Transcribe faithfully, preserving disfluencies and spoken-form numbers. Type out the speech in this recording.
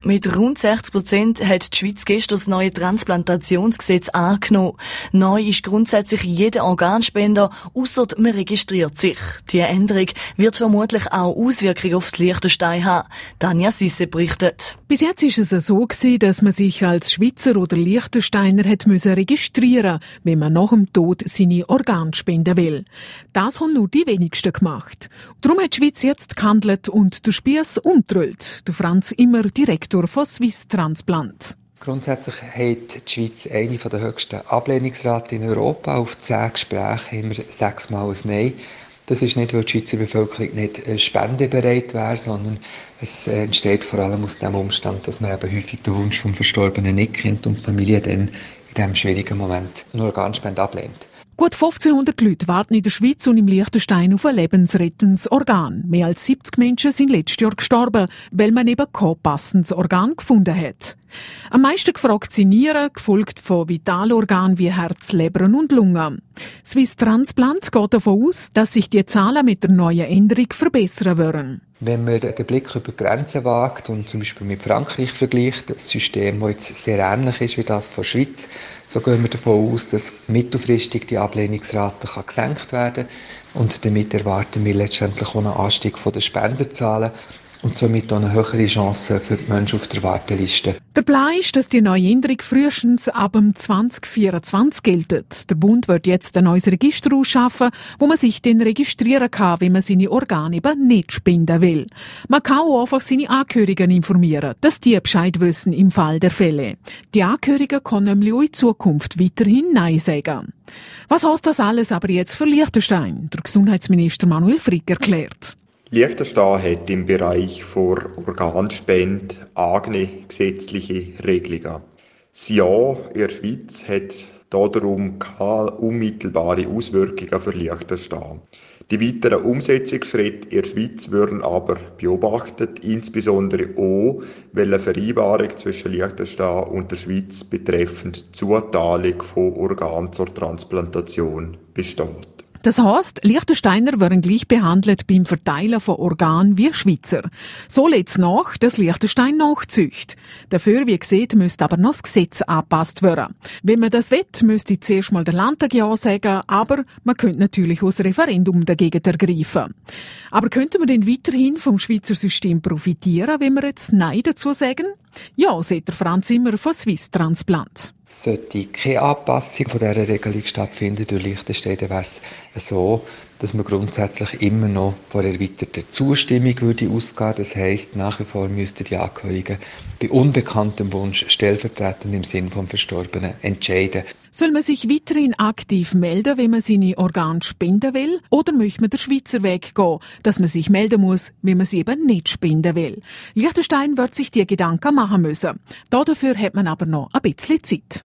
Mit rund sechzig Prozent hat die Schweiz gestern das neue Transplantationsgesetz angenommen. Neu ist grundsätzlich jeder Organspender, ausser man registriert sich. Die Änderung wird vermutlich auch Auswirkungen auf die Liechtensteine haben. Tanja Sisse berichtet. Bis jetzt ist es so gewesen, dass man sich als Schweizer oder Liechtensteiner hat müssen registrieren, wenn man nach dem Tod seine Organe spenden will. Das haben nur die wenigsten gemacht. Darum hat die Schweiz jetzt gehandelt und der Spiess umgedreht. Der Franz Immer, Direktor von Swiss Transplant. Grundsätzlich hat die Schweiz eine der höchsten Ablehnungsraten in Europa. Auf zehn Gespräche haben wir sechsmal ein Nein. Das ist nicht, weil die Schweizer Bevölkerung nicht spendebereit wäre, sondern es entsteht vor allem aus dem Umstand, dass man eben häufig den Wunsch vom Verstorbenen nicht kennt und die Familie dann in diesem schwierigen Moment eine Organspende ablehnt. Gut fünfzehnhundert Leute warten in der Schweiz und im Liechtenstein auf ein lebensrettendes Organ. Mehr als siebzig Menschen sind letztes Jahr gestorben, weil man eben kein passendes Organ gefunden hat. Am meisten gefragt sind Nieren, gefolgt von Vitalorganen wie Herz, Leber und Lunge. Swiss Transplant geht davon aus, dass sich die Zahlen mit der neuen Änderung verbessern werden. Wenn man den Blick über die Grenzen wagt und zum Beispiel mit Frankreich vergleicht, ein System, das jetzt sehr ähnlich ist wie das von der Schweiz, so gehen wir davon aus, dass mittelfristig die Ablehnungsrate kann gesenkt werden kann. Und damit erwarten wir letztendlich auch einen Anstieg der Spenderzahlen und somit auch eine höhere Chance für die Menschen auf der Warteliste. Der Plan ist, dass die neue Änderung frühestens ab dem zwanzig vierundzwanzig gilt. Der Bund wird jetzt ein neues Register ausschaffen, wo man sich dann registrieren kann, wenn man seine Organe eben nicht spenden will. Man kann auch einfach seine Angehörigen informieren, dass die Bescheid wissen im Fall der Fälle. Die Angehörigen können nämlich auch in Zukunft weiterhin Nein sagen. Was heißt das alles aber jetzt für Liechtenstein? Der Gesundheitsminister Manuel Frick erklärt. Liechtenstein hat im Bereich der Organspende eigene gesetzliche Regelungen. Das Ja in der Schweiz hat darum keine unmittelbare Auswirkungen für Liechtenstein. Die weiteren Umsetzungsschritte in der Schweiz werden aber beobachtet, insbesondere auch, weil eine Vereinbarung zwischen Liechtenstein und der Schweiz betreffend Zuteilung von Organen zur Transplantation besteht. Das heisst, Liechtensteiner werden gleich behandelt beim Verteilen von Organen wie Schweizer. So lässt nach, dass Liechtenstein nachzücht. Dafür, wie gesagt, müsste aber noch das Gesetz angepasst werden. Wenn man das will, müsste zuerst mal der Landtag Ja sagen, aber man könnte natürlich auch das Referendum dagegen ergreifen. Aber könnte man denn weiterhin vom Schweizer System profitieren, wenn wir jetzt Nein dazu sagen? Ja, sagt der Franz Immer von Swiss Transplant. Sollte keine Anpassung von dieser Regelung stattfinden durch Liechtenstein, dann wäre es so, dass man grundsätzlich immer noch von erweiterter Zustimmung würde ausgehen. Das heisst, nach wie vor müssten die Angehörigen bei unbekanntem Wunsch stellvertretend im Sinn vom Verstorbenen entscheiden. Soll man sich weiterhin aktiv melden, wenn man seine Organe spenden will? Oder möchte man den Schweizer Weg gehen, dass man sich melden muss, wenn man sie eben nicht spenden will? Liechtenstein wird sich die Gedanken machen müssen. Dafür hat man aber noch ein bisschen Zeit.